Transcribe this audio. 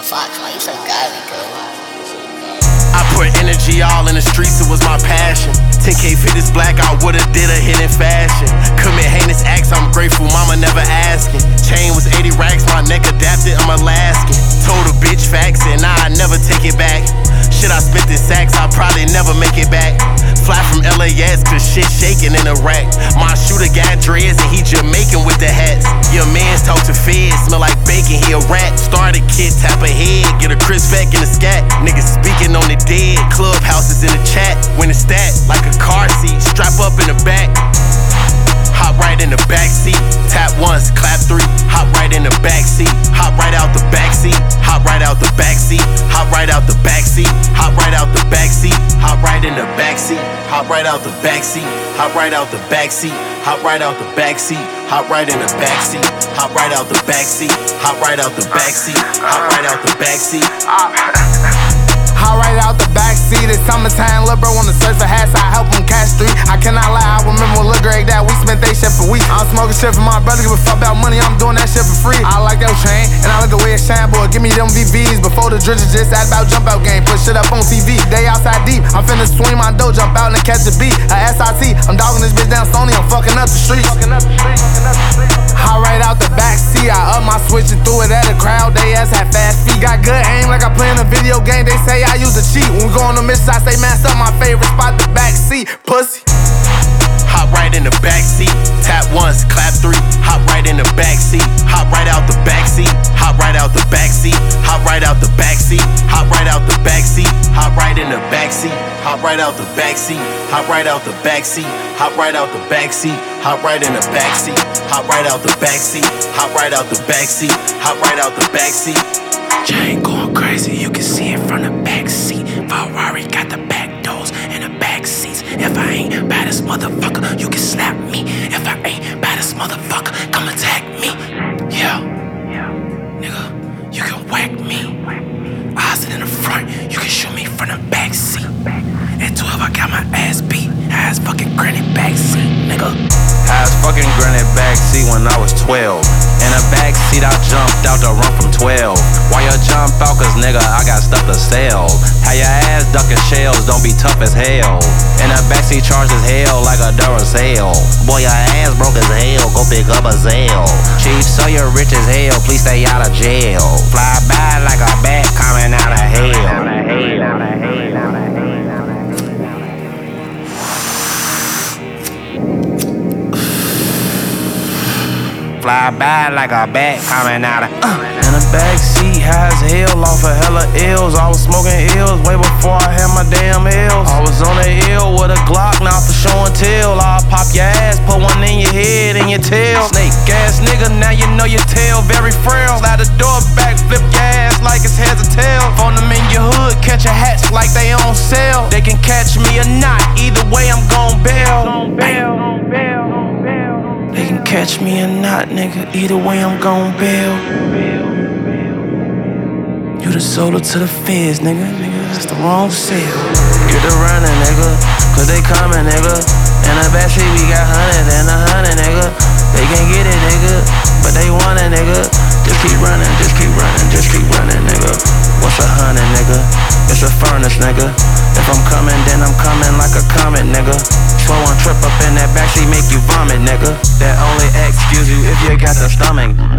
Fuck, why you so godly, girl? I put energy all in the streets, it was my passion. 10K fit is black, I would've did a hit in fashion. Commit heinous acts, I'm grateful, mama never asking. Chain was 80 racks, my neck adapted, I'm Alaskan. Told a bitch facts and I never take it back. Shit, I spent in sacks, I'll probably never make it back. Fly from LAX, cause shit shaking in Iraq. My shooter got dreads and he Jamaican with the hats. Your mans talk to feds, smell like bacon, he a rat. Started kid, tap a head, get a Chris back in the scat. Niggas speaking on the dead, clubhouses in the chat. When it's that, like a car seat, strap up in the back. Hop right in the back seat, tap once, clap three. Hop right in the back seat, hop right out the back seat. Hop right out the back seat, hop right out the back seat. Hop right out the back seat, hop right in the back seat. Hop right out the back seat, hop right out the back seat. Hop right out the back seat, hop right in the back seat. Hop right out the back seat, hop right out the back seat. Hop right out the back seat. Hop right out the backseat, it's summertime, lil' bro wanna search for hats, I help him catch 3. I cannot lie, I remember when lil' Greg that we spent they shit for weeks. I'm smoking shit for my brother, give a fuck about money, I'm doing that shit for free. I like that chain, and I like the way it shine, boy, give me them VVs. Before the dredges just add about jump out game, put shit up on TV. They outside deep, I'm finna swing my dough, jump out and catch a beat. A SIT, I'm dogging this bitch down Sony, I'm fucking up the streets. Hop right out the backseat, I up my switch and threw it at the crowd, they ass had fast feet. Got good aim like I play in a video game, they say I use a cheat. When we go on the mission, I say, man, up my favorite spot, the back seat, pussy. Hop right in the back seat, tap once, clap three. Hop right in the back seat, hop right out the back seat. Hop right out the back seat, hop right out the back seat. Hop right out the back seat, hop right in the back seat. Hop right out the back seat, hop right out the back seat. Hop right out the back seat, hop right in the back seat. Hop right out the back seat, hop right out the back seat. Hop right out the back seat. Jane going crazy, you can see it from the back seat. Ferrari got the back doors and the back seats. If I ain't baddest motherfucker, you can slap me. If I ain't baddest motherfucker, come attack me. Yeah, nigga, you can whack me. I sit in the front, you can shoot me from the back seat. At 12, I got my ass beat. Ass fucking granny back seat, nigga. Ass fucking granny backseat when I was 12. In the backseat I jumped out to run from 12. Why you jump out? Cause nigga I got stuff to sell. How your ass ducking shells, don't be tough as hell. In the backseat charged as hell like a Duracell. Boy your ass broke as hell, go pick up a Zelle. Chief, so you're rich as hell, please stay out of jail. Fly by like a bat coming out of hell. Fly by like a bat coming out of In the backseat, high as hell, off of hella ills. I was smoking ills way before I had my damn ills. I was on the ill with a Glock, not for show and tell. I'll pop your ass, put one in your head and your tail. Snake ass nigga, now you know your tail very frail. Slide the door back, flip your ass like it's heads or tails. Phone them in your hood, catch a hats like they on sale. They can catch me or not, either way I'm gon' bail. They can catch me or not, nigga. Either way, I'm gon' bail. You the solo to the feds, nigga. That's the wrong sale. Get the running, nigga. Cause they coming, nigga. In the backseat, we got 100 and 100, nigga. They can't get it, nigga. But they want it, nigga. Just keep running, just keep running, just keep running, nigga. What's 100, nigga? It's a furnace, nigga. If I'm coming, then I'm coming like a comet, nigga. Slow one trip up in that backseat, make you vomit, nigga. That only excuse you if you got the stomach.